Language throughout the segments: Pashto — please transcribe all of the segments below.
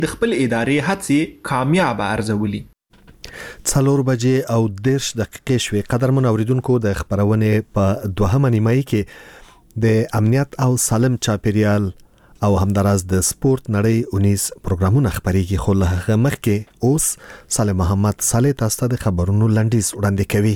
د خپل ادارې هڅې کامیاب ارزولي. 4 بجې او 10 دقیقې شوې. قدرمن اوریدونکو د خبرونې په دوهمه نیمایي کې د امنیت او سالم چاپیریال او همداراز د سپورت نړۍ 19 پروګرامونه خبريږي. خو له هغه مخکې اوس سالم محمد صالح تاسو د خبرونو لنډیز وړاندې کوي.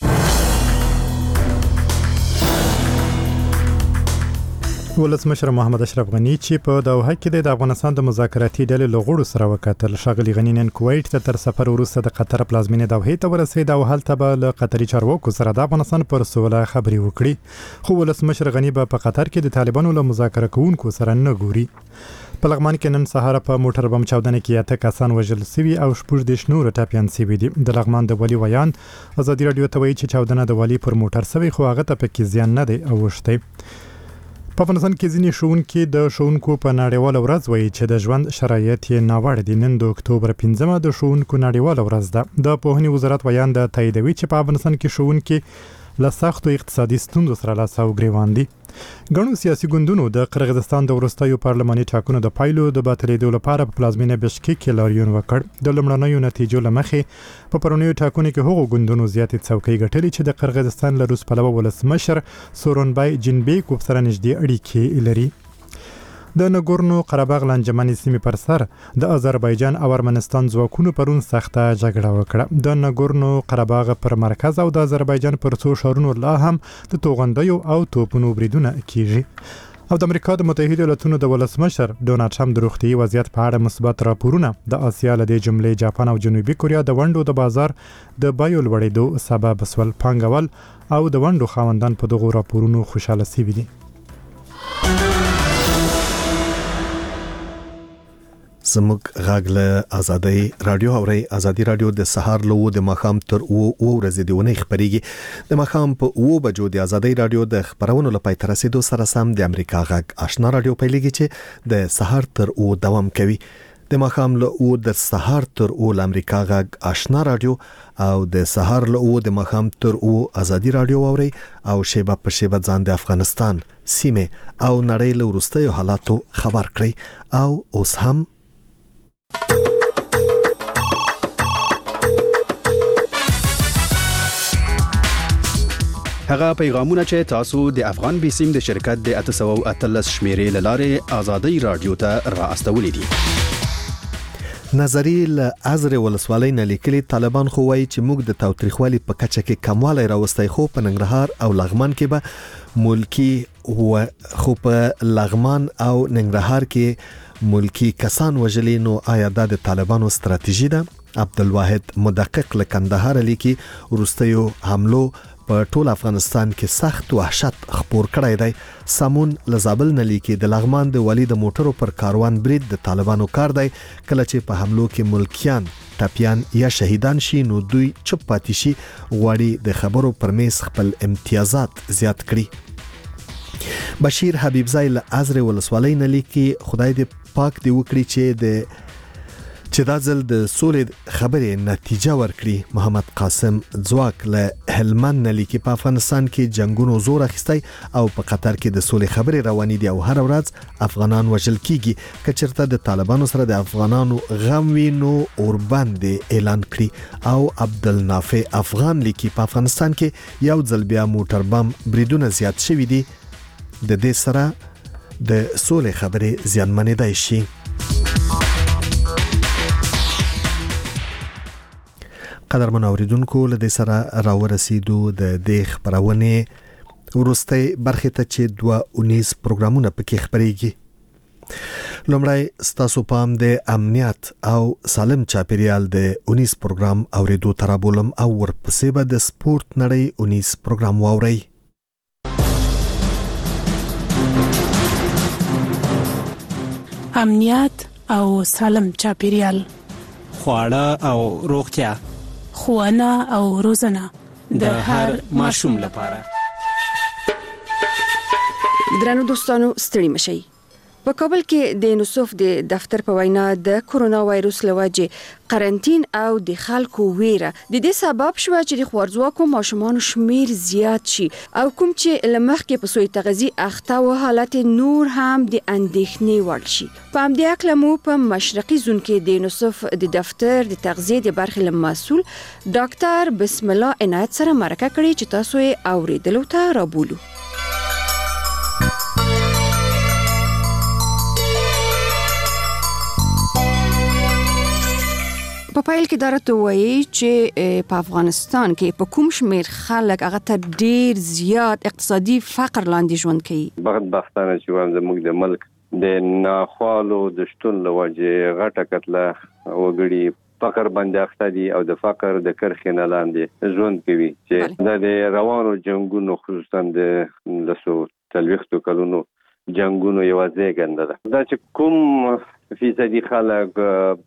ولسمشر محمد اشرف غنی چې په دوحه کې د افغانستان د مذاکراتي ډلې لغړو سره وکتل. ښاغلي غنی نن کویت ته تر سفر وروسته د قطر پلازمینې دوحه ته ورسېد او هلته به له قطري چارواکو سره د افغانستان پر سوله خبرې وکړي. خو ولسمشر غنی به په قطر کې د طالبانو له مذاکره کوونکو سره نه ګوري. په لغمان کې نن سهار په موټر بم چاودنه کې 8 کسان وژل شوي او 14 نور ټاپیان شوي دي. د لغمان د ولی ویان ازادي رادیو ته وایي چې چاودنه د ولی پر موټر شوی خو هغه ته پکې زیان نه دی اوښتی. په افغانستان کې ځینې ښوونکي د ښوونکو په نړیواله ورځ وایي چې د ژوند شرایط یې ناوړه دي. نن د اکتوبر 5مه د ښوونکو نړیواله ورځ ده. د پوهنې وزارت ویان د تاییدوي چې په افغانستان کې ښوونکي له سختو اقتصادي ستونزو سره لاس او ګریوان دي. ګڼو سیاسي ګوندونو د قرغیزستان د وروستیو پارلماني ټاکنو د پایلو د باطلېدو لپاره په پلازمینه بشکیک کې لاریون وکړ. د لومړنیو نتیجو له مخې په پرونیو ټاکنو کې هغو ګوندونو زیاتې څوکۍ ګټلې چې د قرغیزستان له روس پلوه ولسمشر سورونبای جینبیکوف سره نږدې اړیکې لري. د نګورنو قرهباغ لانجمنې سیمې پر سر د آذربایجان او ارمنستان ځواکونو پرون سخته جګړه وکړه. د نګورنو قرهباغ پر مرکز او د آذربایجان پر څو ښارونو لا هم د توغندیو او توپونو بریدونه کیږي. او د امریکا د متحده ایالاتونو د ولسمشر ډونالډ ټرمپ د روغتیايي وضعیت په اړه مثبت راپورونه د آسیا له دې جملې جاپان او جنوبي کوریا د ونډو د بازار د بیو لوړېدو سبب سول. پانګوال او د ونډو خاوندان په دغو راپورونو خوشاله شوي دي. زموږ غږ له ازادي رادیو اوري. ازادي رادیو د سهار له د ماخام تر او ورځې د ونې خبريږي. د ماخام په 2 بجو د ازادي رادیو د خبرونو لپاره تر رسیدو سره سم د امریکا غږ آشنا رادیو پیلېږي چې د سهار تر او دوام کوي. د ماخام له او د سهار تر او د امریکا غږ آشنا رادیو او د سهار له او د ماخام تر او ازادي رادیو اوري او شیبه په شیبه ځان د افغانستان سیمه او نړۍ له وروستیو حالاتو خبر کړي. او اوس هم هغه پیغامونه چې تاسو د افغان بیسیم د شرکت د 813 شمیرې لاره آزادي رادیو ته را استولې دي. نظریه له ازر ولسوالۍ نه لیکلي طالبان خو وایي چې موږ د تاوتریخوالي په کچه کې کموالی راوستي. خو په ننګرهار او لغمان کې به ملکی خو په لغمان او ننګرهار کې ملکی کسان وژلي. نو آیا دا د طالبانو ستراتیژي ده؟ عبدالواحد مدقق له کندهار لیکي ورستیو حملو په ټول افغانستان کې سخت وحشت خپور کړی دی. سامون لزابل نه لیکي د لغمان د ولی د موټرو پر کاروان برید د طالبانو کار دی. کله چې په حملو کې ملکیان ټاپیان یا شهیدان شي نو دوی چپ پاتې شي. غواړي د خبرو پر میز خپل امتیازات زیات کړي. بشیر حبیبزای له ازر ولسوالۍ نه لیکي خدای دې پاک دی وکړي چې دا ځل د سولې خبرې نتیجه ورکړي. محمد قاسم ځواک له هلمند نه لیکي په افغانستان کې جنگونو زور اخیستی او په قطر کې د سولې خبرې روانې دي او هر ورځ افغانان وژل کیږي. کچرته د طالبانو سره د افغانانو غم وي نو اوربند اعلان کړي. او عبدالنافع افغان لیکي په افغانستان کې یو ځل بیا موټر بم بریدونه زیات شوي دي. د دې سره د سولې خبرې زیانمنېدای شي. قدرمن اوریدونکو له دې سره راورسېدو د دې خبرونه ورسته برخه ته چې 219 پروګرامونه پکې خبريږي. لومړی ستاسو پام د امنیت او سالم چاپیریال د 19 پروګرام اوریدو ترابولم او ورپسې به د سپورت نړۍ 19 پروګرام واوري. امنیت او سالم چاپیریال، خواړه او روغتیا، ښوونه او روزنه د هر ماشوم لپاره. درنو دوستانو ستړي مشئ. په کابل کې د نصف د دفتر په وینا د کورونا وایروس لوجه قرنټین او د خلکو ویره د دې سبب شو چې د خوارځواکو ماشومان شمیر زیات شي او کوم چې لمخ کې په سوی تغذی اخته او حالت نور هم د اندېښنې وړ شي. په همدې اړه مو په مشرقي زون کې د نصف د دفتر د تغذیه د برخې مسؤل ډاکټر بسم الله عنایت سره مرکه کړې چې تاسو یې اوریدلو ته رابولو. په پایل کې درته وایي چې په افغانستان کې په کوم شمیر خلک هغه ته ډیر زیات اقتصادي فقر لاندې ژوند کوي. بدبختانه چې زموږ د ملک د ناخوالو د شتون لوجه غټه کتله وګړي فقر باندې اخته دي او د فقر د کرښې نه لاندې ژوند کوي چې د روانو جنگونو خصوصا د لسو تلويختو کلونو جنگونو یو ځای ده. دا چې کوم فیصدي خلک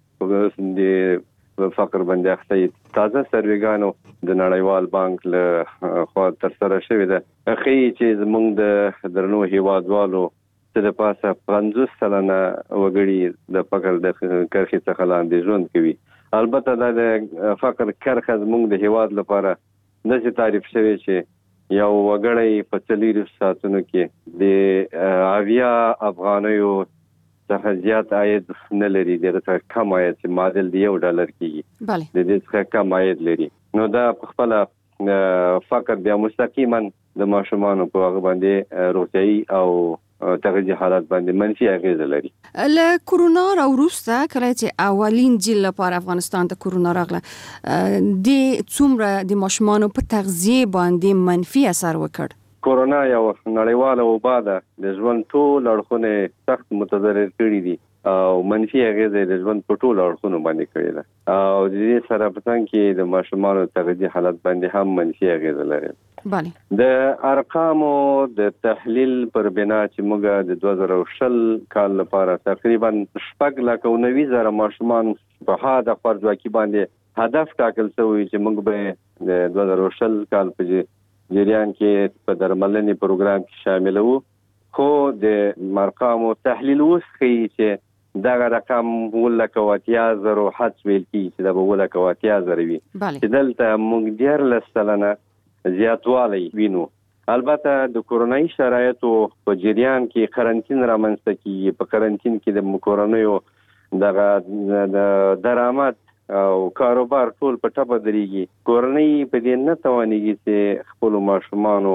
د فقر باندې اخته تازه سرویګانو د نړیوال بانک له خوا تر سره شوې ده خي چې زموږ د درنو هیوادوالو چې د پاسه 50 سلنه وګړي د فقر د کرښې څخه لاندې ژوند کوي. البته د فقر کرښه زموږ د هیواد لپاره د تعریف شوی چې یو وګړی په 40 ساعتونو کې د اویا افغانیو څخه زیات عاید نه لري، دغه څخه کم عاید چې معادل دی $1 کېږي، د دې څخه کم عاید لري. نو دا په خپل فقر بیا مستقیما د ماشومانو په هغه باندې روغتيایي او تغذیه حالات باندې منفي اغیز لري. له کورونا وروسته کله چې اولین ځل لپاره افغانستان ته کورونا راغله د څومره د ماشومانو په تغذیه باندې منفي اثر وکړ؟ کورونا یو نړیواله وبا ده، د ژوند ټول اړخونه سخت متضرر کړي دي او منفي اغیز د ژوند په ټول اړخونو باندې کړي ده او د دې سره په څنګ کې د ماشومانو تغذیه حالت باندې هم منفي اغیز لري. د ارقامو د تحلیل پر بنا چې موږ د 2020 کال لپاره تقریبا 6,90,000 ماشومان په هدا خوارځواکي باندې هدف ټاکل شوی چې موږ به د 2020 کال په جریان کې په درملنې پروګرام کې شامل وو، خو د ارقامو تحلیل وسخي چې دا رقم ولکواتیازر او حد ویل کی چې دا ولکواتیازر وي چې دلته موږ ډیر لسلنه زیاتوالی وینو. البته د کورونایي شرایطو په جریان کې قرنټین رامنځته کیږي. په قرنټین کې د کورونایو د درآمد او کاروبار ټول په ټپه درېږي. کورنۍ په دې نه توانېږي چې خپل ماشومانو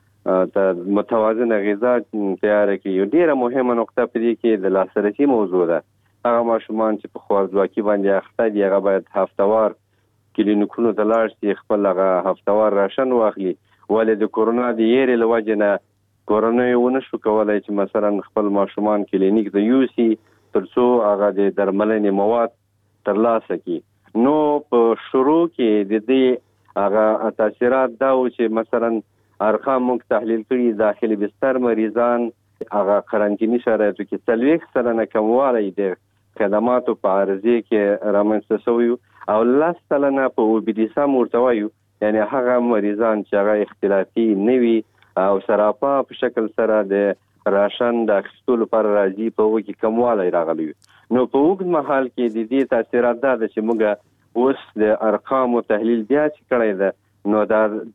ته متوازنه غذا تیار کړي. یو ډیره مهمه نقطه په دې کې د لاسرسي موضوع ده. هغه ماشومان چې په خوارځواکي باندې اخته دي هغه باید هفتوار کلینیکونو ته لاړ شي، خپل هغه هفتوار راشن واخلي. ولې د کورونا د یېرې له وجې نه کورنۍ ونشو کولی چې مثلا خپل ماشومان کلینیک ته یوسي تر څو هغه د درملنې مواد ترلاسه کی. نو په شروع کې د دې هغه تاثیرات دا و چې مثلا ارقام موږ تحلیل کړي داخلي بستر مریضان هغه قرنټینی شرایطو کې 40% کموالی د خدماتو په عرضه کې رامنځته شوی او 10% په اوبیدیسم ورته وایو، یعنی هغه مریضان چې هغه اختلافي نوي او سراپا په شکل سره د راشن د اخیستلو لپاره راځي په وګي کموالی راغلی. نو په وګت محل کې د دې تاثیرات دا چې موږ اوس د ارقامو تحلیل بیا چې کړی ده نو دا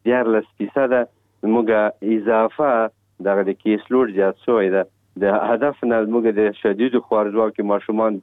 14% موږ اضافه دغه د کیس لوډ زیات شوی ده. د هدف نه موږ د شدید خوارځواکي ماشومان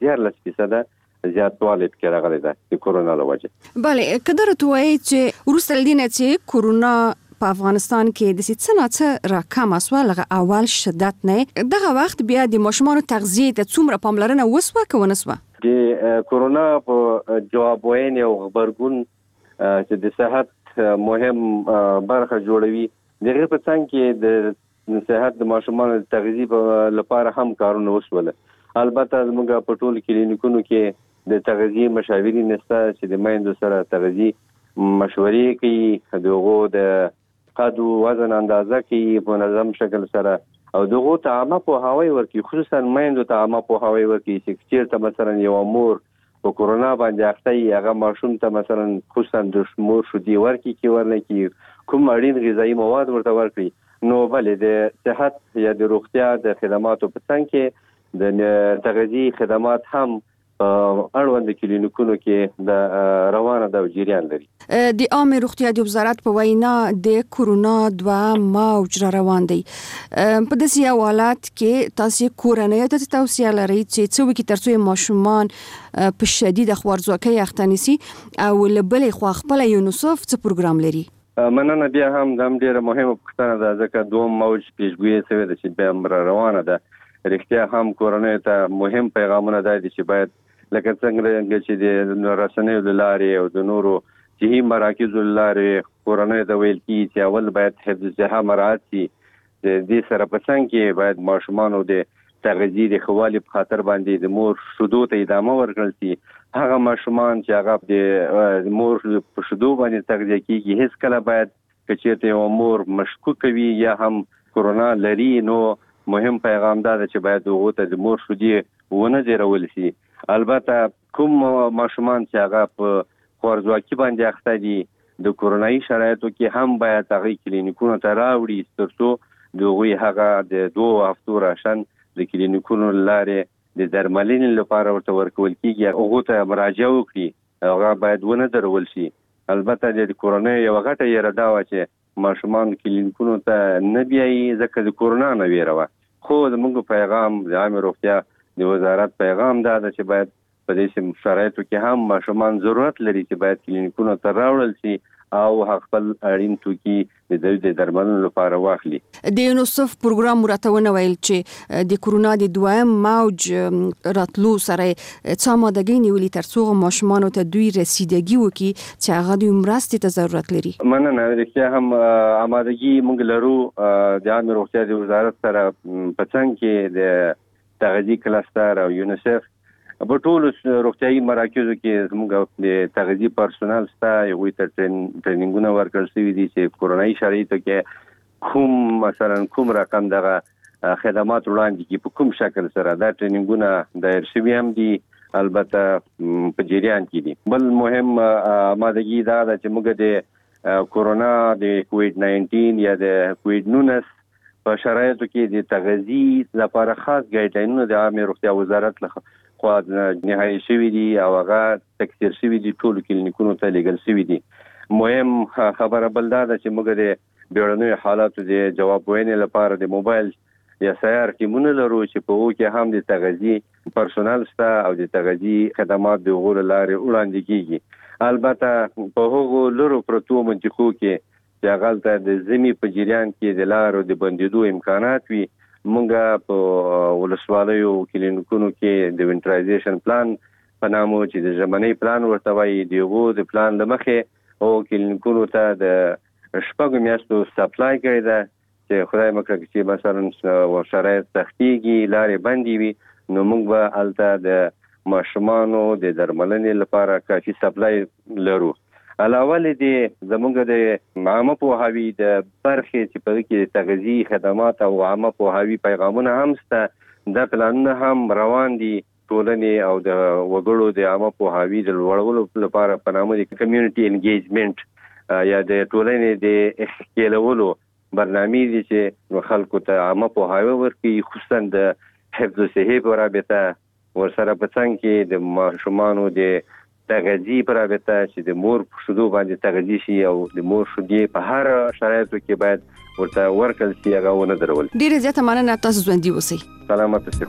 14% زیاتوالی پکې راغلی ده د کورونا له وجې. بله که درته وایي چې وروسته له دې نه چې کورونا په افغانستان کې د څه راکم اسوه لغه اول شدت نه دغه وخت بیا د ماشومانو تغذیه ته څومره پاملرنه وسوه که ونسوه؟ د کورونا په جواب ویل او خبرګون چې د صحت مهم برخه جوړوي دغه په څنګ کې د صحت د ماشومانو تغذیه لپاره هم کارونه وسول. البته موږ په ټول کلینیکونو کې د تغذیه مشاورین نشته چې د میندو سره تغذیه مشورې کوي، دغه د قد او وزن اندازه کوي په منظم شکل سره او دغه ته عامه پوهاوی ورکړي، خصوصا میندو ته عامه پوهاوی ورکړي چې چیرته مثلا یو مور په کورونا باندې اخته هغه ماشوم ته مثلا خصوصا د مور شودي ورکړي کې ورنکي کوم اړین غذایی مواد ورته ورکړي. نو بلې د صحت یا د روغتیا د خدماتو په څنګ کې د تغذیه خدمات هم اړوند کلینیکونو کې د روانه د جریان لري. د عامه روغتیا د وزارت په وینا د کورونا 2 موج روان دی. په داسې حالات کې تاسو کورنۍ ته توصیه لرئ چې څه وکړي ترڅو ماشومان په شدید خوارځواکۍ اخته نشي او لبلې خو خپل یونیسف څه پروګرام لري؟ مننه. بیا هم د ډیره مهمه پوښتنه ده ځکه دوم موج پیشګویي شوی ده چې بیا روانه ده. رښتیا هم کورنۍ ته مهم پیغامونه دي چې باید لکه څنګه چې د رسنیو لارې او د نورو صحي مراکزو لارې کورنۍ ته ویل کیږي چې اول باید حفظ الصحه مراعات شي. د دې سره په څنګ کې باید ماشومان د تغذیه د خوالي په خاطر باندې د مور شودو ته ادامه ورکړل شي. هغه ماشومان چې هغه د مور په شودو باندې تغذیه کیږي هیڅ کله باید کچېته یو مور مشکوک وي یا هم کورونا لري نو مهم پیغام دا چې باید هغه ته د مور شودې ونه ځرول شي. البته کوم ماشومان چې هغه په خوارځواکۍ باندې اخته دي د کورونایي شرایطو کې هم باید هغه کلینیکونو ته راوړي ترڅو دوی هغه د 2 هفتو راشن د کلینیکونو لارې د درملنې لپاره ورته ورکول کیږي. هغه ته مراجعه وکړي هغه باید ونه درول شي. البته د کورونایي یو غټه یره دا و چې ماشومان کلینیکونو ته نه بیایي ځکه د کورونا نه ویره خو زموږ پیغام د عامه روغتیا د وزارت پیغام دا ده چې باید په دې شرایطو کې هم ماشومان ضرورت لري چې باید کلینیکونو ته راوړل شي او خپل اړین توکي د درملنې لپاره واخلي. د یونیسف پروګرام مراتونه ویل چې د کورونا د 2 موج راتلو سره څه مادګي نیولې ترڅو ماشومان ته دوی رسیدګي وکړي چې هغه د مرستې ته ضرورت لري. مننه. رښتیا هم آمادګي موږ لرو د عامه روغتیا د وزارت سره په څنګ کې د تغذیه کلستر او یونیسف په ټولو روغتیايي مراکزو کې زموږ د تغذیه پرسونل سره یو ټریننګونه ورکړل شوي دي چې کورونایي شرایطو کې کوم مثلا کوم رقم دغه خدمات وړاندې کی په کوم شکل سره دا ټریننګونه دایر شوي هم دي. البته په جریان کې دي. بل مهم آمادګي دا ده چې موږ د کورونا د کووډ 19 یا د کووډ 19 په شرایطو کې د تغذیه لپاره خاص ګایډلاینونه د عامه روغتیا وزارت لخوا نهایی شوی دي او هغه تکثیر شوی دي ټول کلینیکونو ته لګل شوی دي. مهم خبره بل دا ده چې موږ د بیړنیو حالاتو د جواب وینې لپاره د موبایل یا سیار ټیمونه لرو چې په وو کې هم د تغذیه پرسونل شته او د تغذیه خدمات د غوړ لارې وړاندې کیږي. البته په هغو لرو پروتو منطقو کې چې هغه د زمي په جریان کې د لارو د بندیدو امکانات وي مونږه په ولسوالیو کلینیکونو کې د وینټرایزیشن پلان په نامو چې د ژمنۍ پلان ورته وایي دیغو د پلان لمخې او کلینیکونو ته د شپږ میاشتو سپلای کړی ده چې خدای مکړه چې مثلا شرایط سختيږي لارې بندي وي نو موږ به الته د ماشومانو د درملنې لپاره کافي سپلای لرو. علاوه دې زموږ د عامه پوهاوی د برخې چې په کې تغذیه خدمات او عامه پوهاوی پیغامونه هم سته د پلانونه هم روان دي. ټولنې او د وګړو د عامه پوهاوی د لوړولو لپاره په نامه د کمیونټي انګیجمنټ یا د ټولنې د اخکیلولو برنامه دي چې خلکو ته عامه پوهاوی ورکړي خصوصا د حفظ الصحه په رابطه ورسره په څنګ کې د ماشومانو د تغذیه پر رابطه چې د مور شودو باندې تغذیه شي او د مور شودې په هر شرایطو کې باید ورته ورکل شي هغه ونه درول. ډیره زیاته مننه تاسو ژوندۍ اوسئ. سلامت اوسئ.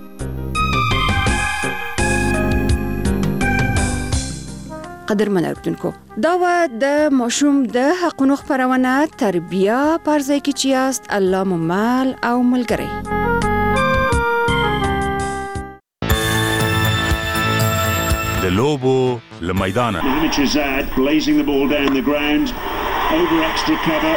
قدرمن اردوونکو دا و د ماشوم د حقونو خبرونه تربیه پرځای کې چیاست الله ممال او ملګری د لوبو لمیدانه Mohamed Shahzad blazing the ball down the ground over extra cover.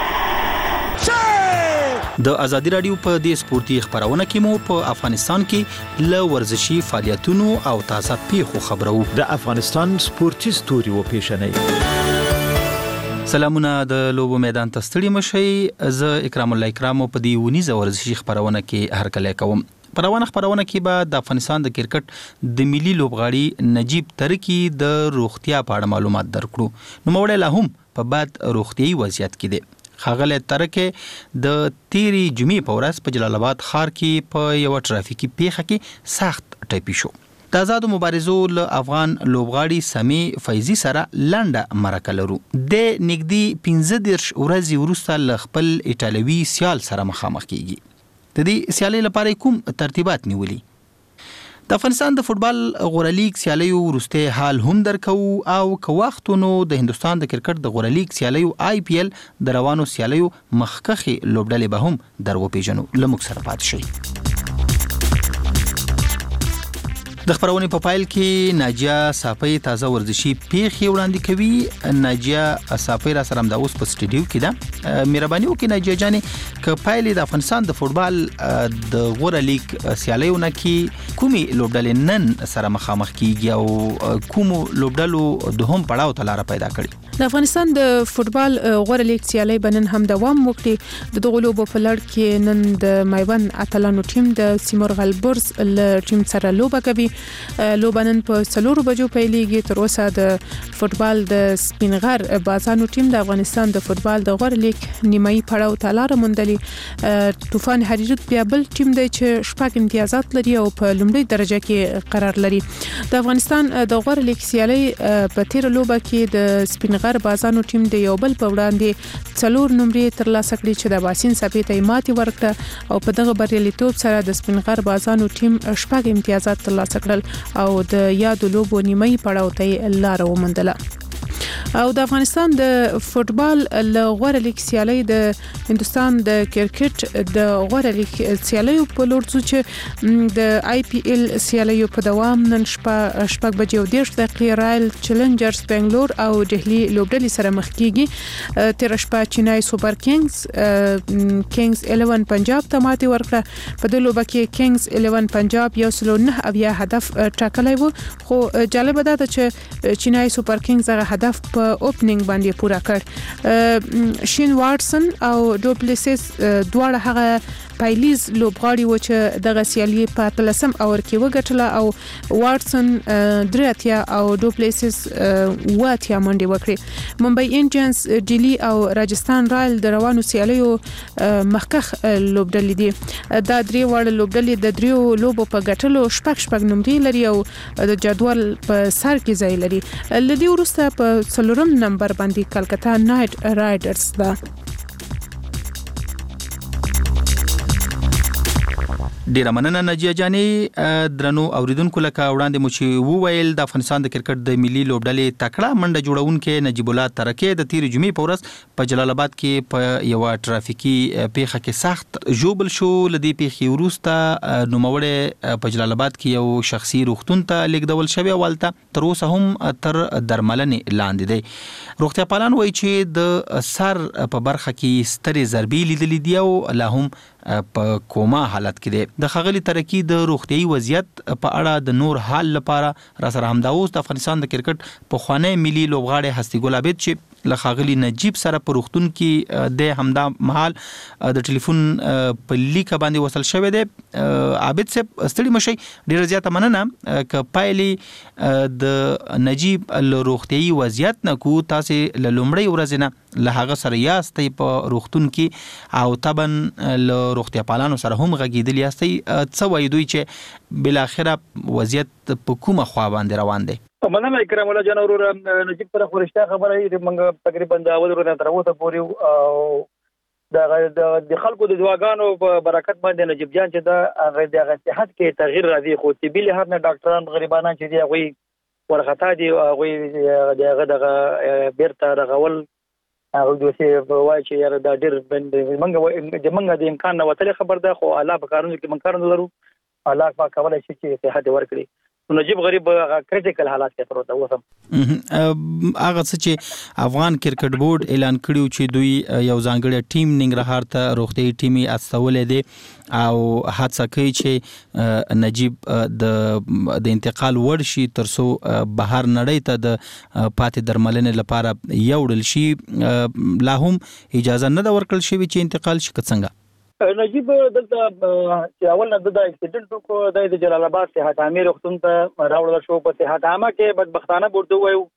د ازادي رادیو په دې سپورتي خبرونه کې مو په افغانستان کې ل ورزشي فعالیتونو او تازه پیښو خبرو. د افغانستان سپورتي ستوري و پیښنې. سلامونه د لوبو میدان ته ستړي مشي. زه اکرام الله اکرام په دې ونیزه ورزشي خبرونه کې هرکلی کوم. په روانه خبرونه کې به د افغانستان د کرکټ د ملي لوبغاړي نجیب ترکی د روغتیا په اړه معلومات درکړو. نو موږ له هم په بعد روغتيایي وضعیت کې دي. ښاغلی ترکه د تیری جمعې په ورځ په جلال آباد ښار کې په یو ټرافیکي پیښه کې سخت ټپي شو. د آزادو مبارزو له افغان لوبغاړي سمي فیضی سره لنډه مرکه لرو. د نږدې 15 ورځې وروسته له خپل ایټالوي سیال سره مخامخ کیږي. د دې سیالۍ لپاره کوم ترتیبات نیولي؟ د افغانستان د فوتبال غوره لیګ سیالیو وروسته حال هم درکو او که وختونو د هندستان د کرکټ د غوره لیګ سیالیو IPL د روانو سیالیو مخکخي لوبډلې به هم درو پیژنو. لمک سره پات شي. د خبرونې په پایل کې ناجیه صافی تازه ورزشي پیښې وړاندې کوي. ناجیه صافی را سره د اوس په سټډیو کې ده. مهرباني وکړئ ناجیه جانې که پایلې د افغانستان د فوتبال د غوره لیګ سیالیونه کې کومي لوبډلې نن سره مخامخ کیږي او کومو لوبډلو دوهم پړاو ته لار پیدا کړي؟ د افغانستان د فوتبال غوره لیګ سیالۍ بنن هم دوام وکړي. د دغه لوبو په لړ کې نن د میوند اتلانو ټیم د سیمور غلبرز له ټیم سره لوبه کوي. لوبنن په 4 بجو پیلېږي. تر اوسه د فوتبال د سپینغر بازانو ټیم د افغانستان د فوتبال د غوره لیګ نیمایي پړاو ته لار موندلې. طوفان حریرت بیا بل ټیم دی چې 6 امتیازات لري او په لومړي درجه کې قرار لري. د افغانستان د غوره لیګ سیالۍ په تیر لوبه کې د سپینغر بازانو ټیم د یو بل په وړاندې 4 نمرې ترلاسه کړې چې د باسین سپې ته ماتې ورکړه او په دغه بریالیتوب سره د سپینغر بازانو ټیم 6 امتیازات ترلاسه کړل او د یادو لوبو نیمایي پړاو ته لار وموندله. او د افغانستان د فوتبال له غوره لیګ سیالۍ د هندستان د کرکټ د غوره لیګ سیالیو په لور ځو چې د IPL سیالیو په دوام نن شپه بجې او 10 دقیقې رایل چیلنجرز بنگلور او دهلی لوبډلې سره مخ کیږي. تیر شپه چینای سوپر کینګز 11 پنجاب ته ماتې ورکړه. په دې لوبه کې کینګز 11 پنجاب 109 هدف ټاکلی و خو جالب ده چې چینای سوپر کینګز هغه هدف په اوپننګ باندې پورا کړ. شین واتسن او ډوپلیسس دواړه هغه پایلیز لوبغاړي و چې دغه سیالي په 13 اور کې وګټله او واتسن 3 او ډوپلیسس 8 منډي وکړي. ممبئی انډینز ډیلی او راجستان رایل د روانو سیالیو مخکخ لوبډلې دي. دا درې وړ لوبډلې د دریو لوبو په ګټلو شپږ نمرې لري او د جدول په سر کې ځای لري. لدی ورسته په 4 نمبر باندې کلکتا نایټ رایډرز ده. ډیره مننه ناجیه جانې. درنو اوریدونکو لکه وړاندې مو چې وویل د افغانستان د کرکټ د ملي لوبډلې تکړه منډه جوړونکې نجیب الله ترکه د تیر جمعې په ورځ په جلال آباد کې په یو ټرافیکي پیښه کې سخت ژوبل شو. لدی پیښې وروسته نوموړی په جلال آباد کې یو شخصي روغتون ته لیږدول شوی ولته تر اوسه هم تر درملنې لاندې دی. روغتیا پالان وایي چې د سر په برخه کې سترې ضربې لیدلې دي او لا هم په کوما حالت کې دی. د خغلی ترکی د روغتيایي وضعیت په اړه د نور حال لپاره را سره همدا اوس د افغانستان د کرکټ په خوانی ملي لوبغاړي هستی ګل عابد چې لخاغلی نجیب سره په روغتون کې د همدا محل د ټلیفون په لیکه باندې وصل شوی دی. عابد صاحب ستړي مشي ډیر زیاته مننه ک پایلې د نجیب له روغتيایي وضعیت نه کو تاسو له لومړی ورځ نه له هغه سره یاستې په روغتون کې او طبعا له روغتیا پالانو سره هم غږیدل یاستې څه وایي دوی چې بل اخره وضعیت په کومه خوا باندې روان دی؟ مننه کرام الله جان ورور نجیب پر خورشته خبره یې موږ تقریبا دا اول ورته تر اوسه پورې او د خلکو د دواګانو په برکت باندې نجیب جان چې دا هغه صحت کې تغییر راځي خو طبي لحاظ نه ډاکټران غریبانان چې دی هغه ورختا دي هغه دغه بیرته رغول هغه دوی وایي چې یاره دا ډیر منګه د امکان نه وتل خبر ده خو الله په کارونو کې من کارونه لرو الله پاک کولای شي چې صحت ورکړي. نجیب غریب کریټیکل حالات کې تر اوسه هغه څه چې افغان کرکټ بورډ اعلان کړیو چې دوی یو ځانګړی ټیم ننګرهار ته روغتيایي ټیمي استولې دي او هڅه کوي چې نجیب د انتقال ورشي ترڅو بهر نړۍ ته د پاتې درملنې لپاره یوړل شي. لا هم اجازه نه ده ورکړل شوی چې انتقال شي څنګه؟ نجیب دلته چې اول نه د اکسیډنټ وکړ د جلال آباد صحت عامه روغتون ته راوړل شو. په صحت عامه کې بدبختانه ورته وایو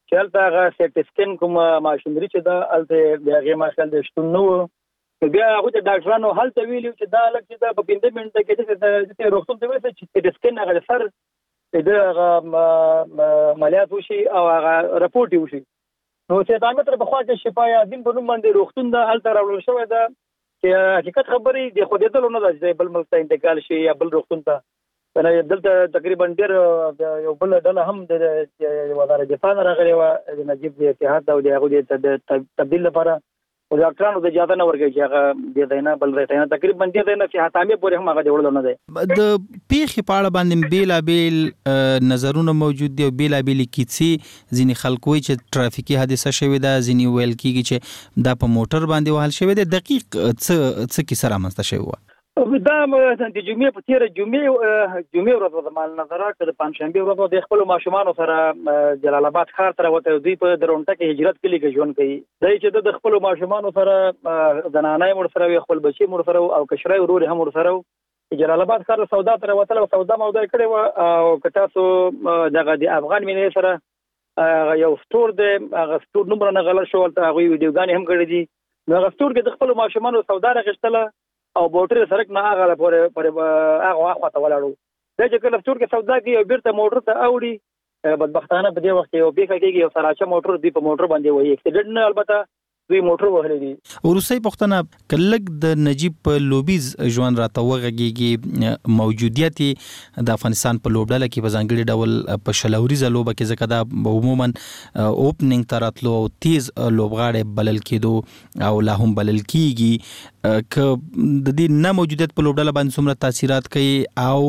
چې هلته هغه سیټ سکین کوم ماشینري چې دا هلته د هغې ماشال د شتون نه و. بیا هغه د ډاکټرانو هلته ویلي چې دا لکه چې دا په 15 منټه کې د روغتون ته وایي چې سیټ سکین هغه سر د هغه عملیات وشي او هغه رپورټ وشي. نو چې دا متر په خوا کې شفایا دین په نوم باندې روغتون دا هلته راوړل شوی دا چې حقیقت خبرې د خو دې نه ده چې بل ملک ته انتقال شي یا بل روغتون ته. دلته تقریبا ډېر یو بل ډله هم د وزارت دفاع راغلی و د نجیب د اتحاد او د هغه د تبدیل لپاره او ډاکټرانو د اجازه نه ورکړي چې هغه د دینه بل ځای نه تقریبا د دینه چې حتامې پورې هم هغه دی وړل نه دی. د پیخي پاړه باندې بیلابل نظرونه موجود دي او بیلابل کیسې ځینې خلکو چې ټرافیکي حادثه شوې ده ځینې ویل کیږي چې دا په موټر باندې وهل شوی دی. دقیق څه کیسه رامنځته شوی و؟ دا د جمعې په تیر جمعې ورځ د مال نظر کړ د پنځشنبه ورځ د خپل ماشومان سره جلال آباد ښار ته وته دوی په درونټه کې هجرت کلی کې ژوند کوي. دای چې د خپل ماشومان سره زنانای مور سره خپل بچي مور سره او کشرای ورور هم ور سره جلال آباد ښار سودا ته وته سودا مودا کړي و او کتاسو دغه د افغان مینې سره یو سٹور دی هغه سٹور نمبر نه غلط شو ته هغه ویډیوګانې هم کړې دي. نو هغه سٹور کې د خپل ماشومان سودا راغشتله او موټر سرک نه هغه پر هغه واخته ولاړو. دا چې کله سٹور کې سودا کوي او بیرته موټر ته اوړي بدبختانه په دې وخت یو بیخه کېږي یو سراچه موټر دی په موټر باندې وایي اکسیډنټ نه البته دوی موټر وهلې دي. ورسې پښتنه کلک د نجیب په لوبیز ژوند راته وغږیږي موجودیت د افغانستان په لوبډاله کې په ځانګړي ډول په شلوريزه لوبه کې ځکه دا عموما اوپننګ تراتلو تیز لوبغاړي بلل کېدو او لا هم بلل کیږي ک د دې نه موجودیت په لوبډاله باندې څومره تاثیرات کوي او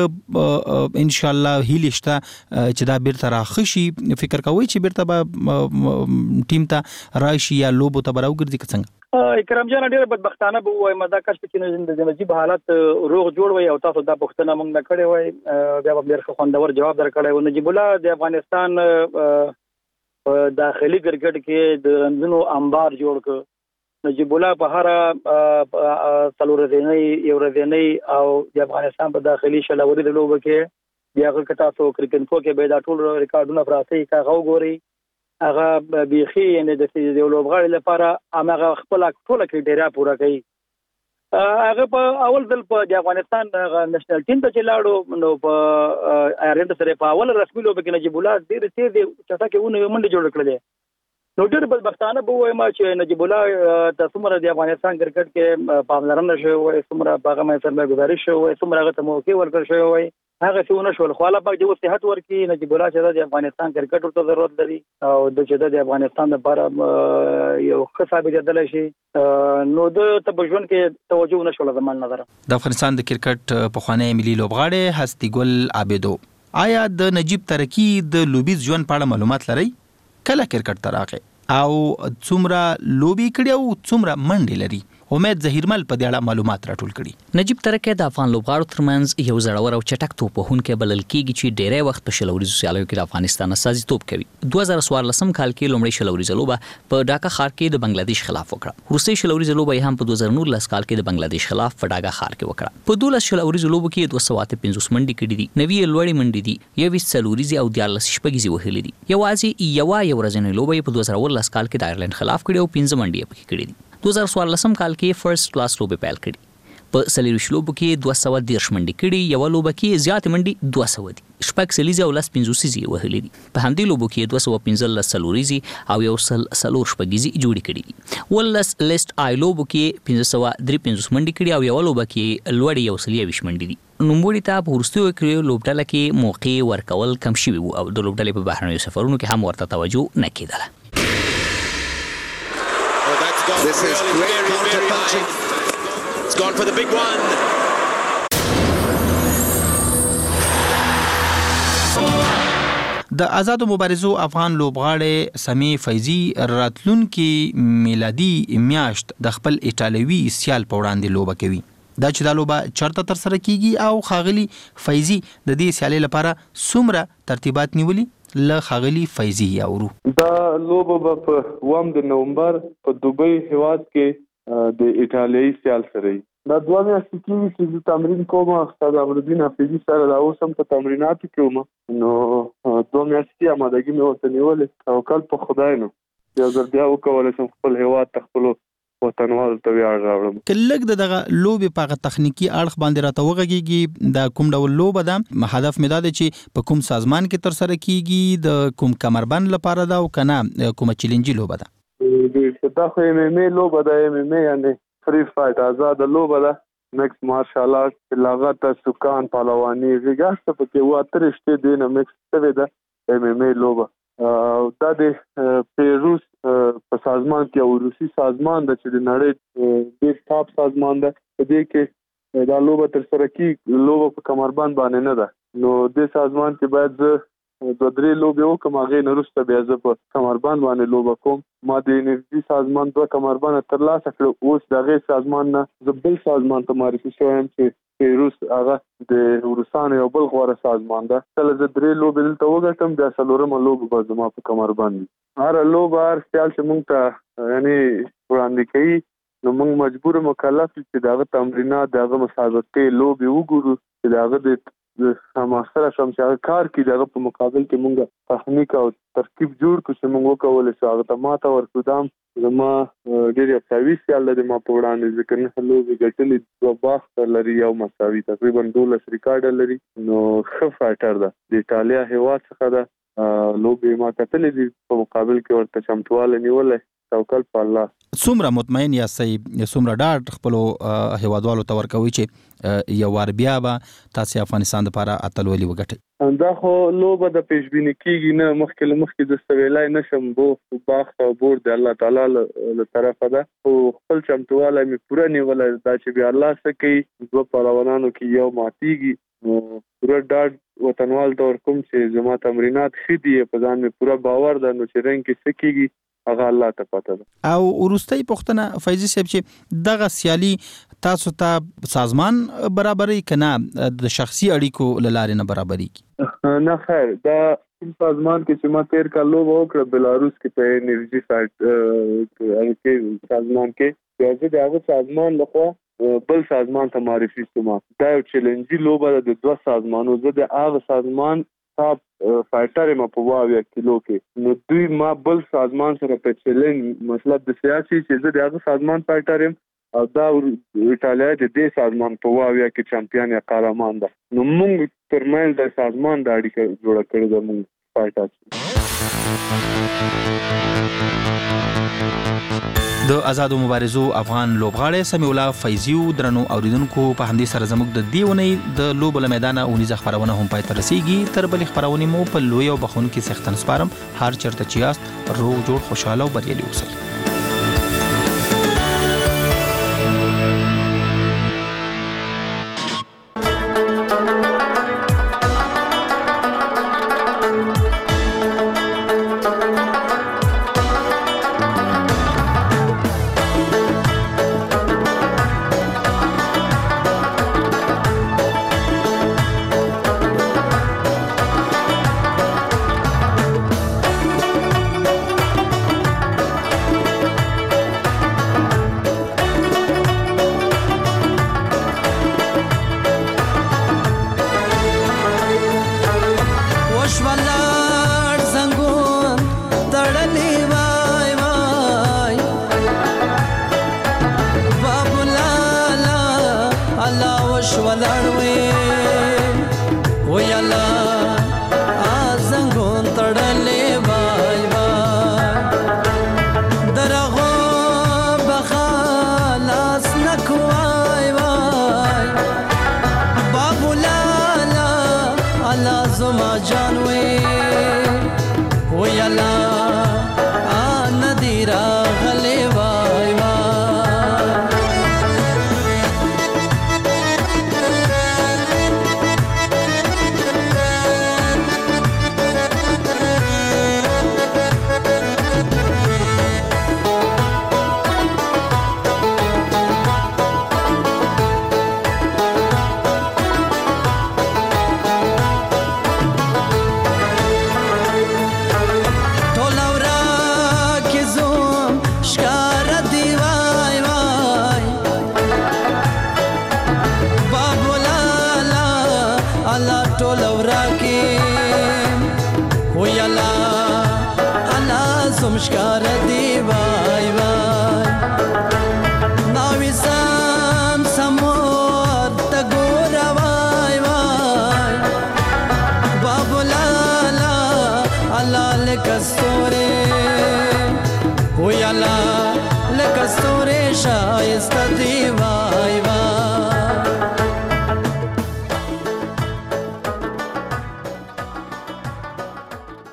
ک ان شاء الله هیلشته چې دا بیرته راخشي. فکر کوي چې بیرته به ټیم ته راشي یا لوب ته براو ګرځي څنګه؟ اکرام جان ډېر بدبختانه به وای مدا کښ چې د نجیب حالت روغ جوړ وي او تاسو دا پښتنه مونږ نه کړې وای بیا به ډېر خوندور جواب درکړی و. نجیب الله د افغانستان داخلي کرکټ کې د رنځونو انبار جوړ ک. نجیب الله په هر څلورځنۍ یو ورځنۍ او د افغانستان په داخلي شلوري د لوبه کې بیا هغه تاسو کرکټ فو کې به دا ټول ریکارډونه پراته کا غووري هغه بيخي یعنی د لوبغاړي لپاره هغه خپل ټول کرایټریا پوره کوي. هغه په اول ځل په د افغانستان نېشنل ټیم ته لاړو نو په ایرلند سره په اول رسمي لوبه کې نجیب الله ډېر تیز چټکه ونه منډه جوړ کړل. نو ډېر بدبختانه به وایم چې نجیب الله تاسو مر د افغانستان کرکټ کې پاملرنه شوی وای څومره هغه مې سره گزارش شوی وای څومره هغه ته موقع ورکړ شوی وای هغه څونه شول خو الله پاک دې صحت ورکړي. نجیب الله چې د افغانستان کرکټ ورته ضرورت لري او د چې د افغانستان لپاره یو ښه ثابت کېدل شي نو د تبجون کې توجه نشول زمون نظر. د افغانستان د کرکټ پخوانی ملي لوبغاړي هستی ګل عابدو آیا د نجیب ترکی د لوبیز ژوند په اړه معلومات لري؟ کله کرکټ ته راغی او څومره لوبي کړی او څومره منډې لري؟ امید ظهیرمل په دې اړه معلومات راټول کړي. نجیب ترکی د افغان لوبغاړو ترمنځ یو زړور او چټک توپوهونکی بلل کیږي چې ډېری وخت په شلوريزو سیالیو کې د افغانستان استازیتوب کوي. 2014 کال کې لومړی شلوريزه لوبه په ډاکا ښار کې د بنگلاديش خلاف وکړه. وروستۍ شلوريزه لوبه هم په 2019 کال کې د بنگلاديش خلاف په ډاکا ښار کې وکړه. په 12 شلوريزه لوبو کې 250 منډې کړې دي، 90 لوړې منډې دي، 21 څلوريزه او 14 شپږیزې وهلې دي. یوازې یو ورځنۍ لوبه په 2019 کال کې د ایرلند خلاف کړې او 15 منډې پکې کړې دي. 2014 کال کې فرست کلاس لوبه پیل کړي. په سلیریش لوبو کې 210 منډې کړي، یو لوبه کې زیات منډې 200 دي، شپږ سلیزه او لس 50 وهلې دي. په همدې لوبو کې 215 سلوريزي او یو سلور شپږیزي جوړې کړي دي. ولس لیست آی لوبو کې 553 منډې کړي او یو لوبه کې لوړې یو سلیه 20 منډې دي. نوموړي ته په ورستیو کې لوبډاله کې موقع ورکول کم شوی وو او د لوبډالې په بهرنیو سفرونو کې هم ورته توجه نه کېدله. This is great counter-punching. It's gone for the big one. د آزادو مبارزو افغان لوبغاړي سمي فیضی راتلونکي میلادي میاشت د خپل ایټالوي سیال په وړاندې لوبه کوي. دا چې دا لوبه چرته تر سره کیږي او خاغلی فیضی د دې سیالي لپاره څومره ترتیبات نیولي له خاغلی فیضی اورو. دا لوبه په 1 نومبر په دوبۍ هیواد کې د ایټالیایي سیال سره دا 2 میاشتې کېږي چې زه تمرین کوم استاد امرالدین حفیظي سره دا اوس هم په تمریناتو کې وم نو 2 میاشتې آمادګي مې ورته نیولې توکل په خدای نو یو ځل بیا وکولی شم خپل هیواد ته خپلو وطنوالو ته ویاړ راوړم. که لږ د دغه لوبې په هغه تخنیکي اړخ باندې راته وغږېږي دا کوم ډول لوبه ده؟ هدف مې دا دی چې په کوم سازمان کې ترسره کېږي، د کوم کمربند لپاره ده او که نه کومه چیلنجي لوبه ده؟ دا خو MMA لوبه ده. MMA یعنې فری فایټ آزاده لوبه ده. مکس مارشال آرټ لغت سکان پهلواني غیږه پکې واته رشته دي نه مکس شوی ده MMA لوبه. دا د پیروس په سازمان کې او روسي سازمان د چې د نړۍ ډېر ټاپ سازمان ده. په دې کې دا لوبه ترسره کیږي. لوبه په کمربند باندې نه ده نو د سازمان کې باید زه 2-3 لوبې وکم هغې نه وروسته بیا زه په کمربند باندې لوبه کوم. ما د انرژي سازمان 2 کمربند ترلاسه کړ. اوس د هغې سازمان نه زه بل سازمان ته معرفي شوی یم چې پیروس هغه د روسانو یو بل غوره سازمان ده. کله زه 3 لوبې دلته وګټم بیا 4مه لوبه به زما په کمربند وي. هره لوبه هر خیال چې موږ ته یعنې وړاندې کوي نو موږ مجبور مکلف یو چې د هغه تمرینات د هغه مسابقې لوبې وګورو چې د هغه د ماسره شم چې هغه کار کې دغه په مقابل کې مونږ تخنیک او ترکیب جوړ کړو چې مونږ وکولای شو هغه ته ماته ورکړو. دا زما ډېر افسوس سیال لري ما په وړاندې ځکه نه لوبې ګټلې 2 باخت لري یو مساوي تقریبا 12 ریکارډ لري نو ښه فایټر ده. د ایټالیا هیواد څخه ده. لوبې ما کتلې دي په مقابل کې ورته چمتواله نیولې. توکل په الله. څومره مطمئن یاستئ څومره ډاډ خپلو هیوادوالو ته ورکوي چې یو وار بیا به تاسو افغانستان لپاره اتلولي وګټئ؟ دا خو لوبه د پیشبیني کېږي نه. مخکې د سویلای نشم باخت او بور د الله تعالی له طرفه ده خو خپل چمتواله مې پوره نیولی دا چې بیا الله څه کوي 2 پهلوانانو کې یو ماتېږي نو پوره ډاډ وطنوال ته ورکوم چې زما تمرینات ښه دي په ځان مې پوره باور ده نو چې رنګ کې څه کېږي هغه الله ته پته ده. او وروستۍ پوښتنه فیضي صاحب چې دغه سیالي تاسو ته سازمان برابري که نه د شخصي اړیکو له لارې نه برابرېږي؟ نه خیر دا سازمان کې چې ما تیر کال لوبه وکړه بلاروس کې په انرژي سایټ سازمان کې بیا زه د هغه سازمان لخوا بل سازمان ته معرفي شوم. دا یو چیلنجي لوبه ده د 2 سازمانو. زه د هغه سازمان ټاپ فایټر یم په 2 کیلو کې نو دوی ما بل سازمان سره په چیلنج مطلب د سیاسي چې زه د هغه سازمان فایټر یم او دا ایټالیا د دې سازمان په 2 کې چمپیون یا قهرمان ده نو موږ ترمنځ د سازمان د اړیکه جوړه کړې ده موږ فایټر. د آزادو مبارزو افغان لوبغاړی سمیع الله فیضي درنو اوریدونکو په همدې سره زموږ د دې اونۍ د لوبو له میدانه اونیزه خپرونه هم پای ته رسیږي. تر بلې خپرونې مو په لوی او بخښونکي څښتن سپارم. هر چېرته چې یاست روغ جوړ خوشحاله او بریالي اوسئ. یالا انا سمشکار دی وای وای ناوی سم سمور تگور وای وای بابو لالا الا لکستوره او یالا لکستوره شایسته دی وای وای